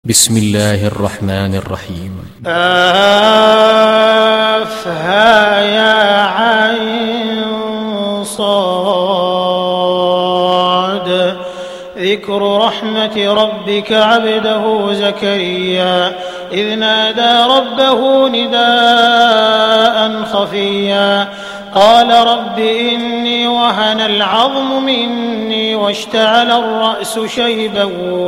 بسم الله الرحمن الرحيم. ها يا عين صاد. ذكر رحمة ربك عبده زكريا إذ نادى ربه نداء خفيا قال رب إني وهن العظم مني واشتعل الرأس شيبا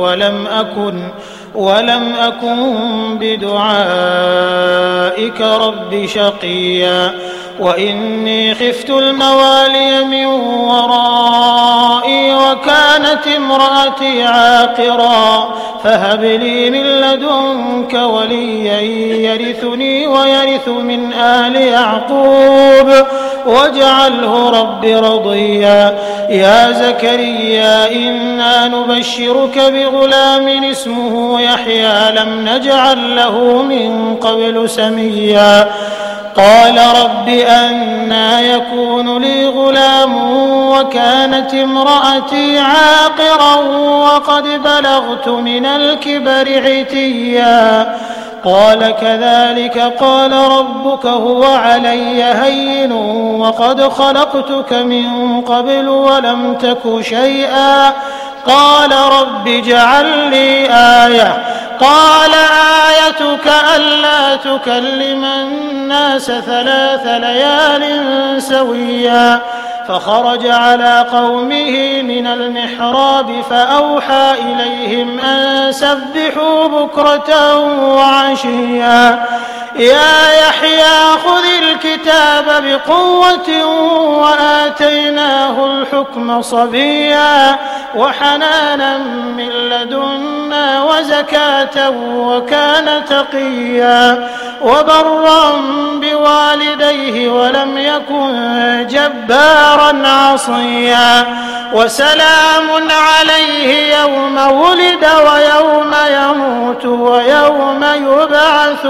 ولم أكن بدعائك رب شقيا وإني خفت الموالي من ورائي وكانت امرأتي عاقرا فهب لي من لدنك وليا يرثني ويرث من آل يعقوب واجعله رب رضيا يا زكريا إنا نبشرك بغلام اسمه يحيى لم نجعل له من قبل سميا قال رب أنى يكون لي غلام وكانت امرأتي عاقرا وقد بلغت من الكبر عتيا قال كذلك قال ربك هو علي هين وقد خلقتك من قبل ولم تك شيئا قال رب اجعل لي آية قال آيتك ألا تكلم الناس 3 ليال سويا فخرج على قومه من المحراب فأوحى إليهم أن سبحوا بكرة وعشيا يا يحيى خذ الكتاب بقوة وآتيناه الحكم صبيا وحنانا من لدنا وزكاة وكان تقيا وبرا بوالديه ولم يكن جبارا عصيا وسلام عليه يوم ولد ويوم يموت ويوم يبعث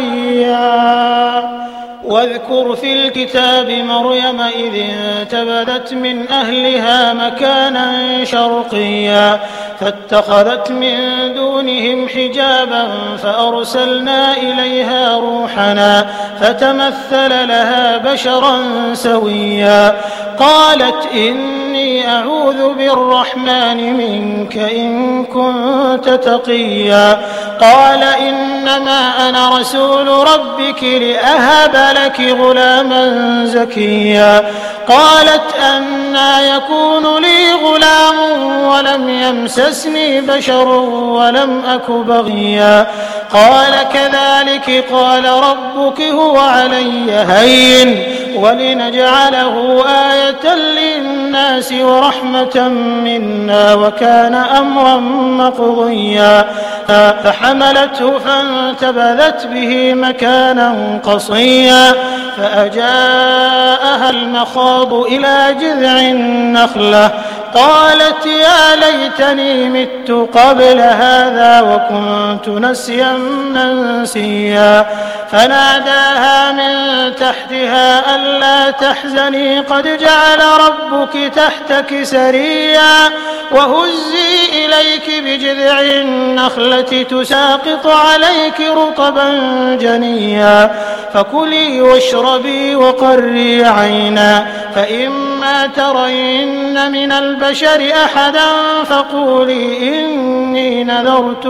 حيا واذكر في الكتاب مريم إذ انتبذت من أهلها مكانا شرقيا فاتخذت من دونهم حجابا فأرسلنا إليها روحنا فتمثل لها بشرا سويا قالت إني أعوذ بالرحمن منك إن كنت تقيا قال إنما أنا رسول ربك لأهب لك غلاما زكيا قالت أنى يكون لي غلام ولم يمسسني بشر ولم أك بغيا قال كذلك قال ربك هو علي هين ولنجعله آية للناس ورحمة منا وكان أمرا مقضيا فحملته فانتبذت به مكانا قصيا فأجاءها المخاض إلى جذع النخلة قالت يا ليتني مت قبل هذا وكنت نسيا منسيا فناداها من تحتها ألا تحزني قد جعل ربك تحتك سريا وهزي إليك بجذع النخلة تساقط عليك رطبا جنيا فكلي واشربي وقري عينا فإما ترين من البشر أحدا فقولي إني نذرت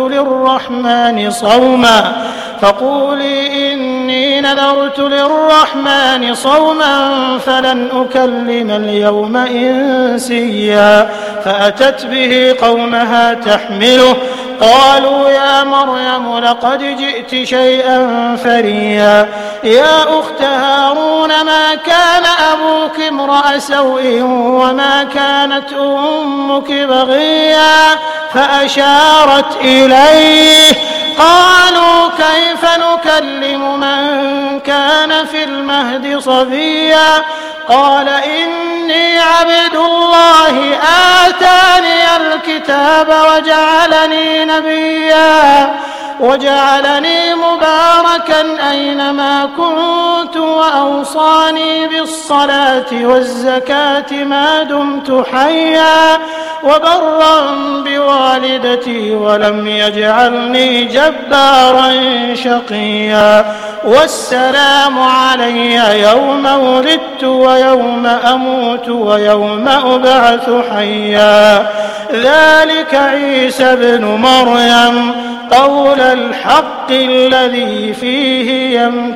للرحمن صوما فلن أكلم اليوم إنسيا فأتت به قومها تحمله قالوا يا مريم لقد جئت شيئا فريا يا أخت هارون ما كان أبوك امرأ سوء وما كانت أمك بغيا فأشارت إليه قالوا كيف نكلم من كان في المهد صبيا قال إني عبد الله آتاني الكتاب وجعلني نبيا وجعلني مباركا أينما كنت وأوصاني بالصلاة والزكاة ما دمت حيا وبرا بوالدتي ولم يجعلني جبارا شقيا والسلام علي يوم ولدت ويوم أموت ويوم أبعث حيا ذلك عيسى ابن مريم قول الحق الذي فيه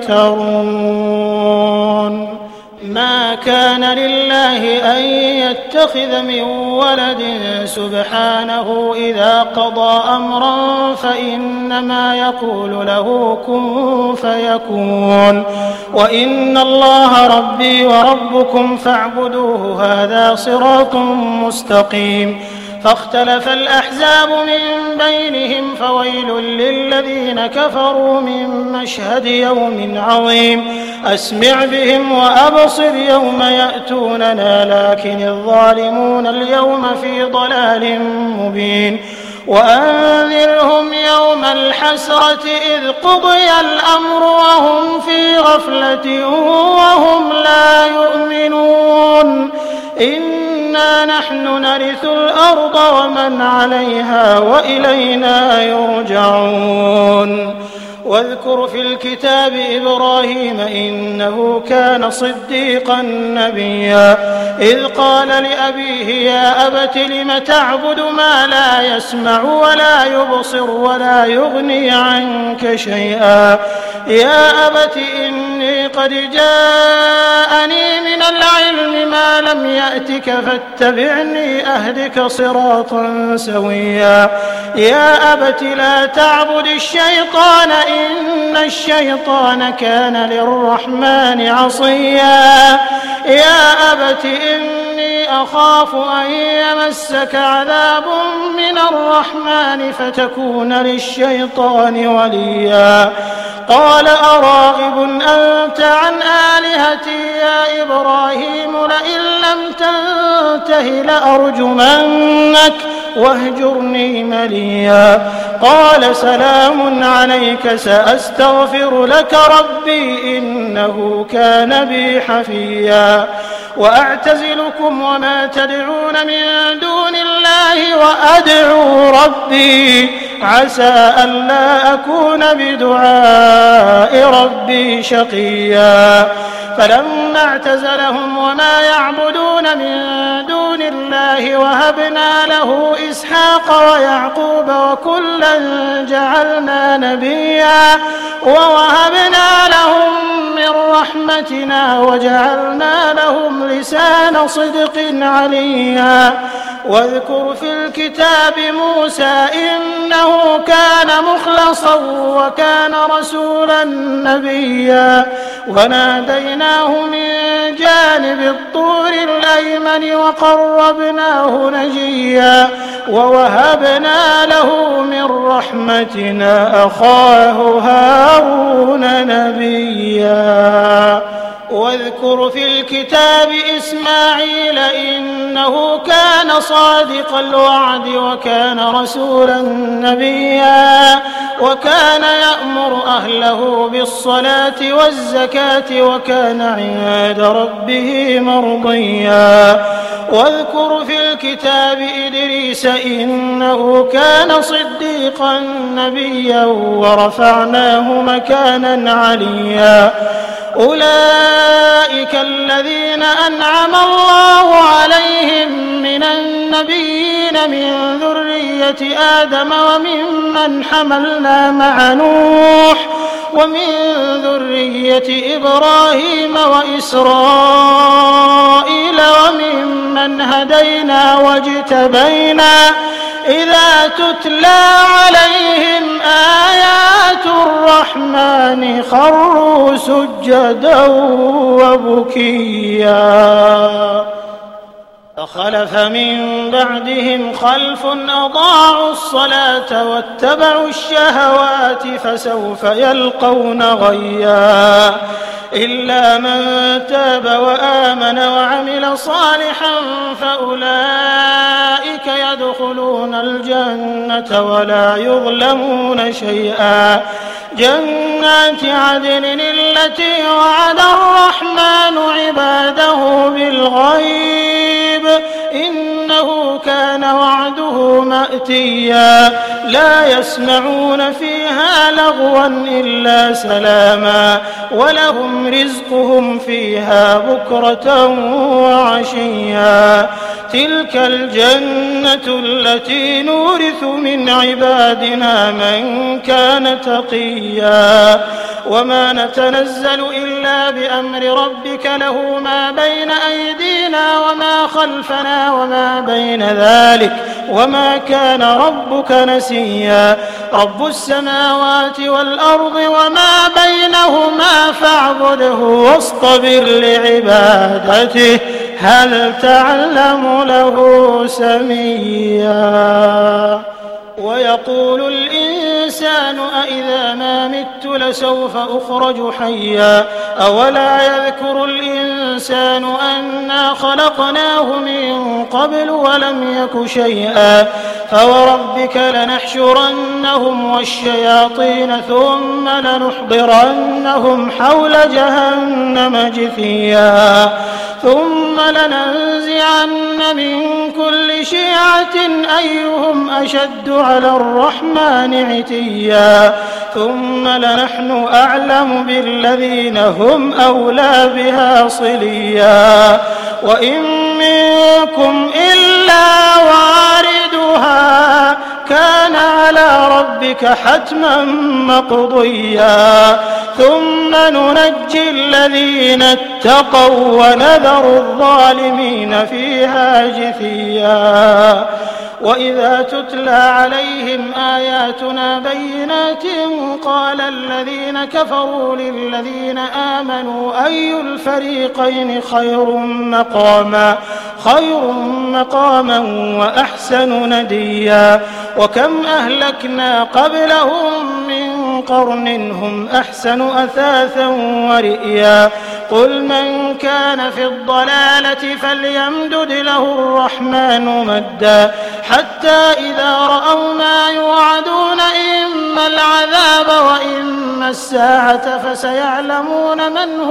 يمترون ما كان لله أن يتخذ من ولد سبحانه إذا قضى أمرا فإنما يقول له كن فيكون وإن الله ربي وربكم فاعبدوه هذا صراط مستقيم فاختلف الأحزاب من بينهم فويل للذين كفروا من مشهد يوم عظيم أسمع بهم وأبصر يوم يأتوننا لكن الظالمون اليوم في ضلال مبين وأنذرهم يوم الحسرة إذ قضي الأمر وهم في غفلة وهم لا يؤمنون إنا نحن نرث الأرض ومن عليها وإلينا يرجعون واذكر في الكتاب إبراهيم إنه كان صديقا نبيا إذ قال لأبيه يا أبت لم تعبد ما لا يسمع ولا يبصر ولا يغني عنك شيئا يا أبت إني قد جاءني من العلم ما لم يأتك فاتبعني أهدك صراطا سويا يا أبت لا تعبد الشيطان إن الشيطان كان للرحمن عصيا يا أبت إني أخاف أن يمسك عذاب من الرحمن فتكون للشيطان وليا قال أراغب أنت عن آلهتي يا إبراهيم لئن لم تنته لأرجمنك واهجرني مليا قال سلام عليك سأستغفر لك ربي إنه كان بي حفيا وأعتزلكم وما تدعون من دون الله وأدعو ربي عسى ألا أكون بدعاء ربي شقيا فلما اعتزلهم وما يعبدون من دون الله وهبنا له إسحاق ويعقوب وكلا جعلنا نبيا ووهبنا لهم من رحمتنا وجعلنا لهم لسان صدق عليا واذكر في الكتاب موسى إنه كان مخلصا وكان رسولا نبيا وناديناه من جانب الطور الأيمن وقربناه نجيا ووهبنا له من رحمتنا أخاه هارون نبيا واذكر في الكتاب إسماعيل إنه كان صادق الوعد وكان رسولا نبيا وكان يأمر أهله بالصلاة والزكاة وكان عند ربه مرضيا واذكر في الكتاب إدريس إنه كان صديقا نبيا ورفعناه مكانا عليا أولئك الذين أنعم الله عليهم من النبيين من ذرية آدم وممن حملنا مع نوح ومن ذرية إبراهيم وإسرائيل وممن هدينا واجتبينا إذا تتلى عليهم آيات الرحمن خروا سجدا وبكيا فخلف من بعدهم خلف أضاعوا الصلاة واتبعوا الشهوات فسوف يلقون غيا إلا من تاب وآمن وعمل صالحا فأولئك يدخلون يدخلون الجنة ولا يظلمون شيئا. جنات عدن التي وعد الرحمن عباده بالغيب إنه كان وعده مأتيا. لا يسمعون فيها لغوا إلا سلاما ولهم رزقهم فيها بكرة وعشيا. تلك الجنة التي نورث من عبادنا من كان تقيا. وما نتنزل إلا بأمر ربك له ما بين أيدينا وما خلفنا وما بين ذلك وما كان ربك نسيا. رب السماوات والأرض وما بينهما فاعبده واصطبر لعبادته هل تعلم له سميا. ويقول الإنسان أإذا ما مت لسوف أخرج حيا. أولا يذكر الإنسان أنا خلقناه من قبل ولم يك شيئا. فوربك لنحشرنهم والشياطين ثم لنحضرنهم حول جهنم جثيا. ثم لننزعن من كل شيعة أيهم أشد على الرحمن عتيا. ثم لنحن أعلم بالذين هم أولى بها صليا. وإن منكم إلا واردها كان على ربك حتما مقضيا. ثم ننجي الذين اتقوا ونذر الظالمين فيها جثيا. وإذا تتلى عليهم آياتنا بينات قال الذين كفروا للذين آمنوا أي الفريقين خير مقاما وأحسن نديا. وكم أهلكنا قبلهم من قرن هم أحسن أثاثا ورئيا. قل من كان في الضلالة فليمدد له الرحمن مدا حتى إذا رأوا ما يوعدون إما العذاب وإما الساعة فسيعلمون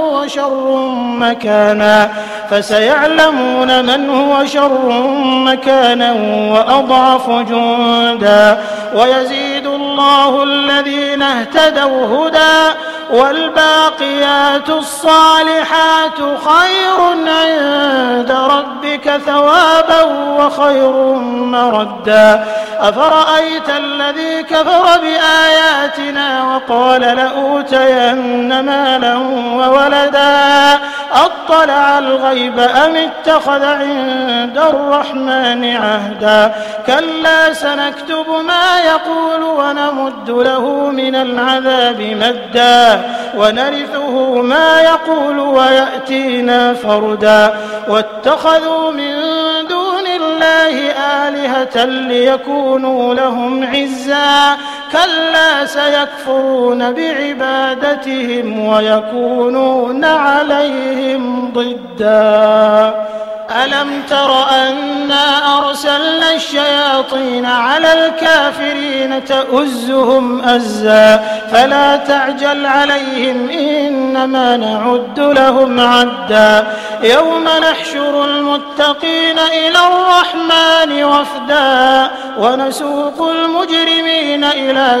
من هو شر مكانا وأضعف جندا. ويزيد الله الذين اهتدوا هدى والباقيات الصالحات خير عند ربك ثوابا وخير مردا. أفرأيت الذي كفر بآياتنا وقال لأوتين مالا وولدا أطلع الغيب أم اتخذ عند الرحمن عهدا. كلا سنكتب ما يقول ونمد له من العذاب مدا ونرثه ما يقول ويأتينا فردا. واتخذوا من دون الله آلهة ليكونوا لهم عزا. كلا سيكفرون بعبادتهم ويكونون عليهم ضدا. ألم تر أنا أرسلنا الشياطين على الكافرين تؤزهم أزا فلا تعجل عليهم إنما نعد لهم عدا. يوم نحشر المتقين إلى الرحمن وفدا ونسوق المجرمين إلى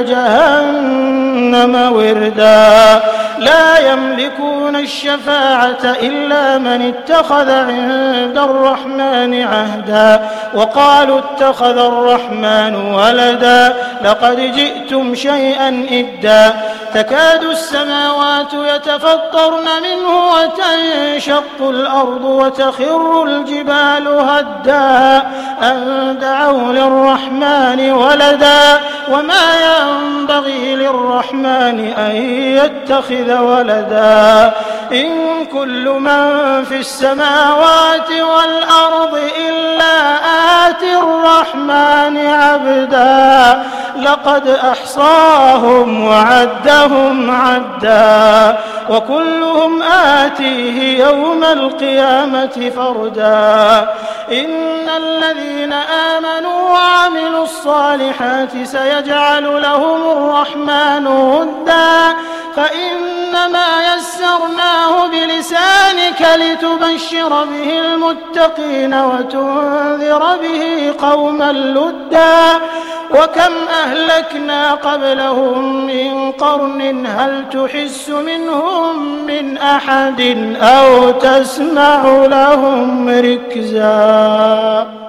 جهنم وردا. لا يملكون الشفاعة إلا من اتخذ عند الرحمن عهدا. وقالوا اتخذ الرحمن ولدا لقد جئتم شيئا إدا. تكاد السماوات يتفطرن منه وتنشق الأرض وتخر الجبال هدا أن دعوا للرحمن ولدا وما ينبغي للرحمن أن يتخذ ولدا. إن كل من في السماوات والأرض إلا آتي الرحمن عبدا لقد أحصاهم وعدهم عدا وكلهم آتيه يوم القيامة فردا إن الذين آمنوا وعملوا الصالحات سيجعل لهم الرحمن ودا فإنما يسرناه بلسانك لتبشر به المتقين وتنذر به قوما لدا وكم أهلكنا قبلهم من قرن هل تحس منهم من أحد أو تسمع لهم ركزا.